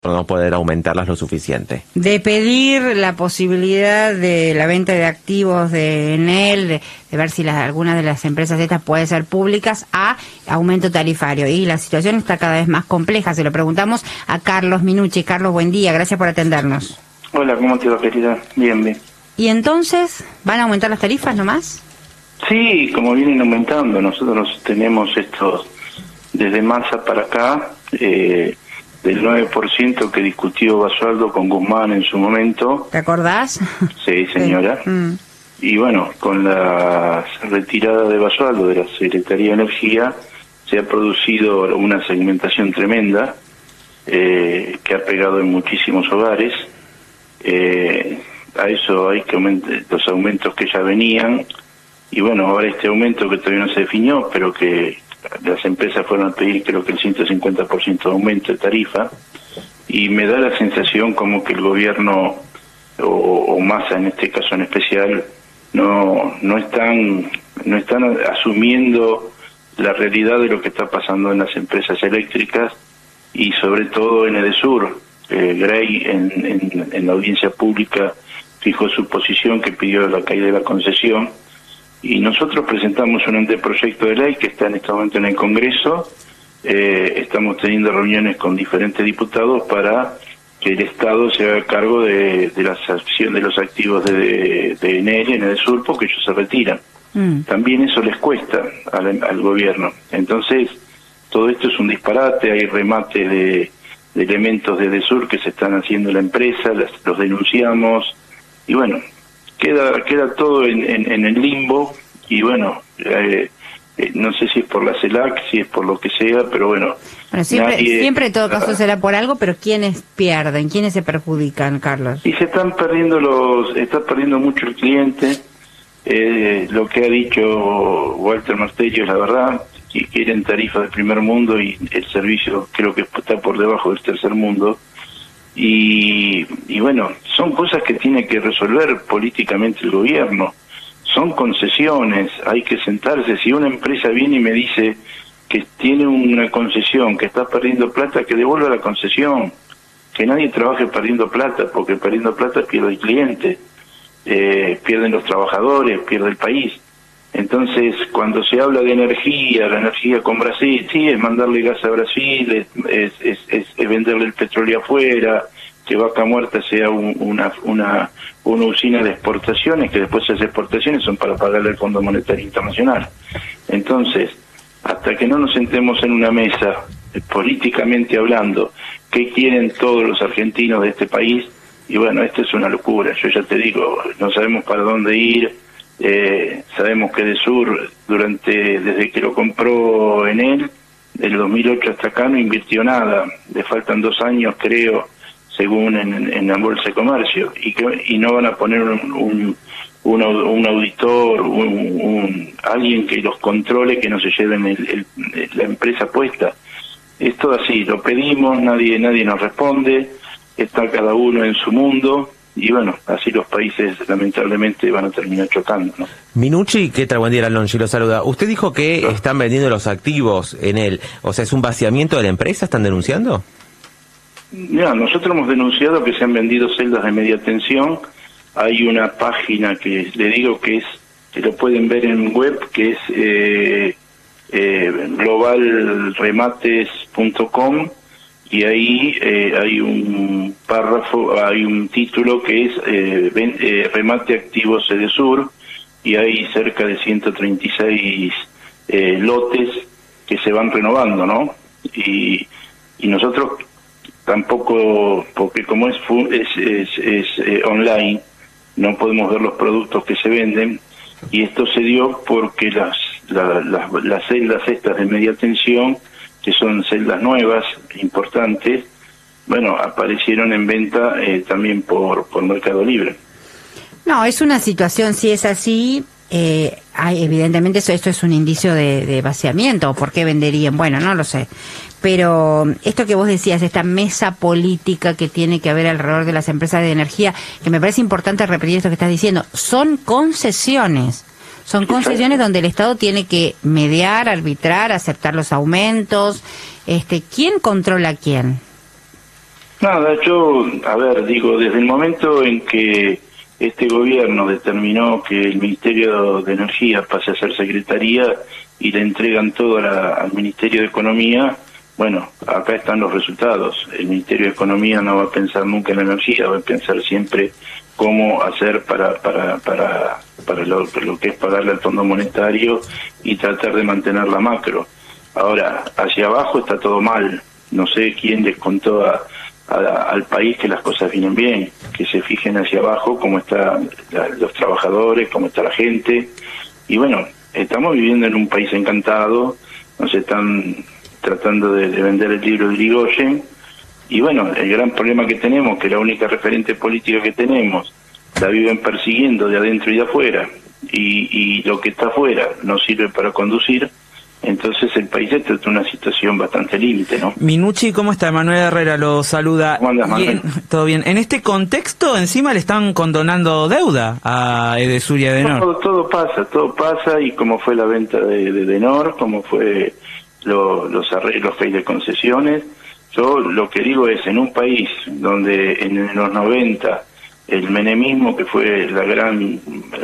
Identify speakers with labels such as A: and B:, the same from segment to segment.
A: no poder aumentarlas lo suficiente.
B: De pedir la posibilidad de la venta de activos de Enel, de ver si algunas de las empresas estas pueden ser públicas, a aumento tarifario. Y la situación está cada vez más compleja. Se lo preguntamos a Carlos Minucci. Carlos, buen día, gracias por atendernos.
C: Hola, ¿cómo te va, querida? Bien, bien.
B: ¿Y entonces van a aumentar las tarifas nomás?
C: Sí, como vienen aumentando. Nosotros tenemos estos, desde marzo para acá, del 9% que discutió Basualdo con Guzmán en su momento.
B: ¿Te acordás?
C: Sí, señora. Sí. Y bueno, con la retirada de Basualdo de la Secretaría de Energía, se ha producido una segmentación tremenda que ha pegado en muchísimos hogares. A eso hay que aumentar los aumentos que ya venían. Y bueno, ahora este aumento que todavía no se definió, pero que las empresas fueron a pedir creo que el 150% de aumento de tarifa, y me da la sensación como que el gobierno o Massa en este caso en especial no están asumiendo la realidad de lo que está pasando en las empresas eléctricas y sobre todo en Edesur. Grey en la audiencia pública fijó su posición, que pidió la caída de la concesión. Y nosotros presentamos un anteproyecto de ley que está en este momento en el Congreso. Estamos teniendo reuniones con diferentes diputados para que el Estado se haga cargo de la acción de los activos de Enel en Edesur, porque ellos se retiran. También eso les cuesta al gobierno. Entonces, todo esto es un disparate. Hay remate de elementos de Edesur que se están haciendo en la empresa, los denunciamos, y bueno, queda todo en el limbo. Y bueno, no sé si es por la CELAC, si es por lo que sea, pero bueno,
B: siempre en todo caso será por algo. Pero ¿quiénes pierden? ¿Quiénes se perjudican, Carlos?
C: Y se están perdiendo está perdiendo mucho el cliente. Lo que ha dicho Walter Martello es la verdad, que quieren tarifas de primer mundo y el servicio creo que está por debajo del tercer mundo. Y bueno, son cosas que tiene que resolver políticamente el gobierno. Son concesiones, hay que sentarse. Si una empresa viene y me dice que tiene una concesión, que está perdiendo plata, que devuelva la concesión. Que nadie trabaje perdiendo plata, porque perdiendo plata pierde el cliente, pierden los trabajadores, pierde el país. Entonces, cuando se habla de energía, la energía con Brasil, sí, es mandarle gas a Brasil, es venderle el petróleo afuera, que Vaca Muerta sea una usina de exportaciones, que después esas exportaciones son para pagarle al Fondo Monetario Internacional. Entonces, hasta que no nos sentemos en una mesa, políticamente hablando, qué quieren todos los argentinos de este país, y bueno, esto es una locura. Yo ya te digo, no sabemos para dónde ir. Sabemos que Edesur desde que lo compró Enel, del 2008 hasta acá, no invirtió nada. Le faltan 2 años, creo, según en la Bolsa de Comercio, y no van a poner un auditor, alguien que los controle, que no se lleven la empresa puesta. Es todo así, lo pedimos, nadie nos responde, está cada uno en su mundo. Y bueno, así los países lamentablemente van a terminar chocando, ¿no?
A: Minucci, ¿qué tal? Buen día, Alonso, lo saluda. Usted dijo que están vendiendo los activos en él. O sea, ¿es un vaciamiento de la empresa? ¿Están denunciando?
C: Mira, nosotros hemos denunciado que se han vendido celdas de media tensión. Hay una página que le digo que lo pueden ver en web, que es globalremates.com. Y ahí hay un párrafo, hay un título que es remate activos Edesur, y hay cerca de 136 lotes que se van renovando, ¿no? Y nosotros tampoco, porque como es online, no podemos ver los productos que se venden, y esto se dio porque las celdas estas de media tensión, que son celdas nuevas, importantes, bueno, aparecieron en venta también por Mercado Libre.
B: No, es una situación, si es así, evidentemente esto es un indicio de vaciamiento. ¿Por qué venderían? Bueno, no lo sé. Pero esto que vos decías, esta mesa política que tiene que haber alrededor de las empresas de energía, que me parece importante repetir esto que estás diciendo, son concesiones. Son concesiones donde el Estado tiene que mediar, arbitrar, aceptar los aumentos. ¿Quién controla a quién?
C: Nada, yo, a ver, digo, desde el momento en que este gobierno determinó que el Ministerio de Energía pase a ser Secretaría y le entregan todo al Ministerio de Economía, bueno, acá están los resultados. El Ministerio de Economía no va a pensar nunca en la energía, va a pensar siempre cómo hacer para lo que es pagarle al Fondo Monetario y tratar de mantener la macro. Ahora, hacia abajo está todo mal. No sé quién les contó al país que las cosas vienen bien, que se fijen hacia abajo cómo están los trabajadores, cómo está la gente. Y bueno, estamos viviendo en un país encantado, nos están tratando de vender el libro de Irigoyen, y bueno, el gran problema que tenemos, que la única referente política que tenemos, la viven persiguiendo de adentro y de afuera, y lo que está afuera no sirve para conducir. Entonces el país está en una situación bastante límite, ¿no?
D: Minucci, ¿cómo está? Manuel Herrera lo saluda.
C: ¿Cómo andas, Manuel?
D: Bien, todo bien. En este contexto, encima le están condonando deuda a Edesur y a Edenor.
C: Todo pasa, y como fue la venta de Edenor, como fue los arreglos que hay de concesiones. Yo lo que digo es, en un país donde en los 90 el menemismo, que fue la gran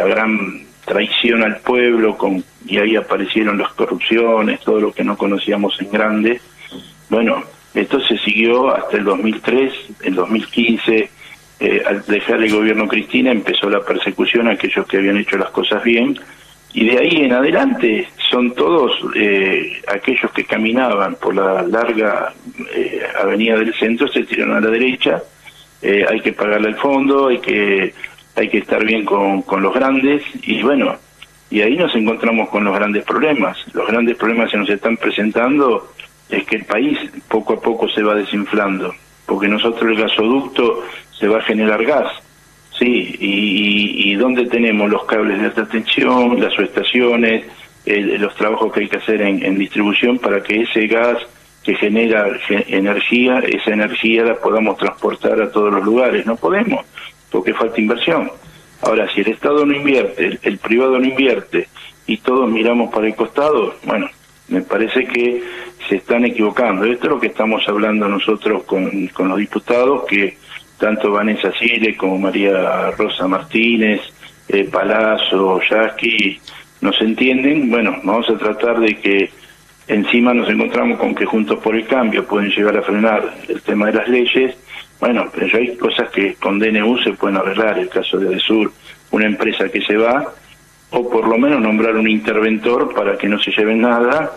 C: traición al pueblo, y ahí aparecieron las corrupciones, todo lo que no conocíamos en grande. Bueno, esto se siguió hasta el 2003, el 2015, al dejar el gobierno Cristina, empezó la persecución a aquellos que habían hecho las cosas bien, y de ahí en adelante son todos aquellos que caminaban por la larga avenida del centro, se tiraron a la derecha. Hay que pagarle al fondo, hay que estar bien con los grandes, y bueno, y ahí nos encontramos con los grandes problemas. Los grandes problemas que nos están presentando es que el país poco a poco se va desinflando, porque nosotros el gasoducto se va a generar gas, sí, y ¿dónde tenemos los cables de alta tensión, las subestaciones, los trabajos que hay que hacer en distribución para que ese gas que genera energía, esa energía la podamos transportar a todos los lugares? No podemos, porque falta inversión. Ahora, si el Estado no invierte, el privado no invierte, y todos miramos para el costado, bueno, me parece que se están equivocando. Esto es lo que estamos hablando nosotros con los diputados, que tanto Vanessa Siles como María Rosa Martínez, Palazzo, Yasky, nos entienden. Bueno, vamos a tratar de que encima nos encontramos con que Juntos por el Cambio pueden llegar a frenar el tema de las leyes. Bueno, pero ya hay cosas que con DNU se pueden arreglar, el caso de Edesur, una empresa que se va, o por lo menos nombrar un interventor para que no se lleven nada,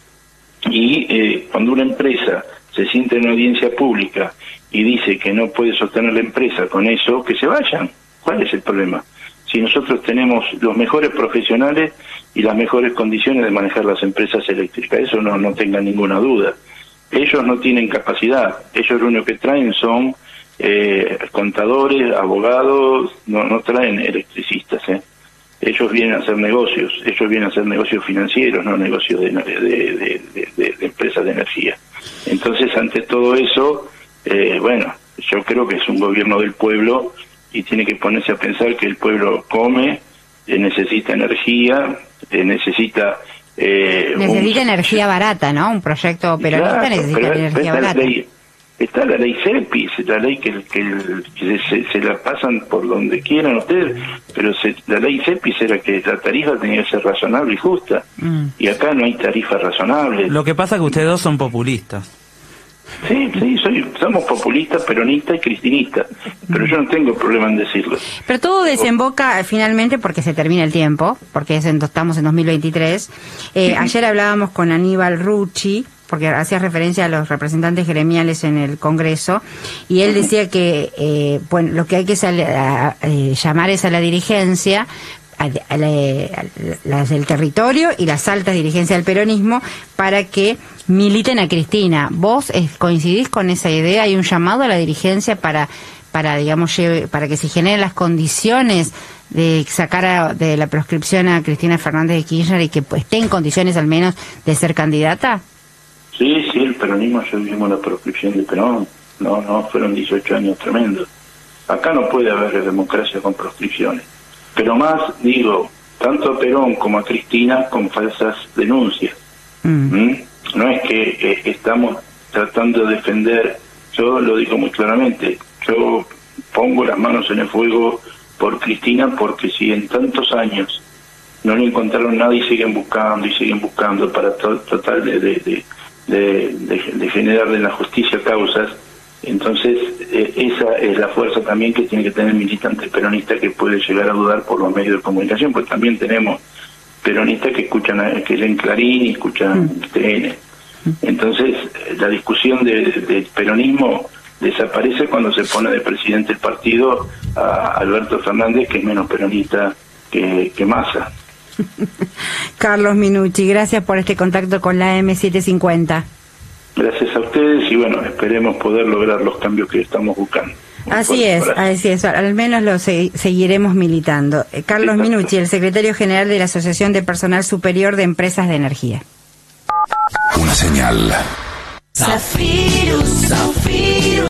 C: y cuando una empresa se siente en una audiencia pública y dice que no puede sostener la empresa con eso, que se vayan. ¿Cuál es el problema? Si nosotros tenemos los mejores profesionales y las mejores condiciones de manejar las empresas eléctricas, eso no tengan ninguna duda. Ellos no tienen capacidad, ellos lo único que traen son contadores, abogados, no traen electricistas. Ellos vienen a hacer negocios, financieros, no negocios de empresas de energía. Entonces, ante todo eso, bueno, yo creo que es un gobierno del pueblo, y tiene que ponerse a pensar que el pueblo come, necesita energía, necesita
B: energía barata, ¿no? Un proyecto peronista, claro, necesita energía barata.
C: Está la ley CEPIS, la ley que se la pasan por donde quieran ustedes, pero la ley CEPIS era que la tarifa tenía que ser razonable y justa, y acá no hay tarifas razonables.
D: Lo que pasa es que ustedes dos son populistas.
C: Sí, somos populistas, peronistas y cristinistas, pero yo no tengo problema en decirlo.
B: Pero todo desemboca finalmente, porque se termina el tiempo, porque estamos en 2023. Ayer hablábamos con Aníbal Rucci, porque hacía referencia a los representantes gremiales en el Congreso, y él decía que bueno, lo que hay que llamar es a la dirigencia, las del territorio y las altas dirigencias del peronismo, para que militen a Cristina. ¿Vos coincidís con esa idea? ¿Hay un llamado a la dirigencia para digamos, para que se generen las condiciones de sacar de la proscripción a Cristina Fernández de Kirchner y que esté en condiciones al menos de ser candidata?
C: Sí, el peronismo, ya vimos la proscripción de Perón. No, fueron 18 años tremendos. Acá no puede haber democracia con proscripciones. Pero más, digo, tanto a Perón como a Cristina con falsas denuncias. No es que estamos tratando de defender Yo lo digo muy claramente, yo pongo las manos en el fuego por Cristina, porque si en tantos años no le encontraron nada y siguen buscando para tratar de generar en la justicia causas, entonces esa es la fuerza también que tiene que tener el militante peronista, que puede llegar a dudar por los medios de comunicación, pues también tenemos peronistas que escuchan, que leen Clarín y escuchan TN. Entonces la discusión del peronismo desaparece cuando se pone de presidente el partido a Alberto Fernández, que es menos peronista que Massa.
B: Carlos Minucci, gracias por este contacto con la M750.
C: Gracias a ustedes y bueno, esperemos poder lograr los cambios que estamos buscando.
B: Así es, al menos lo seguiremos militando. Carlos Minucci, el secretario general de la Asociación de Personal Superior de Empresas de Energía.
E: Una señal.
F: Zafiro, Zafiro.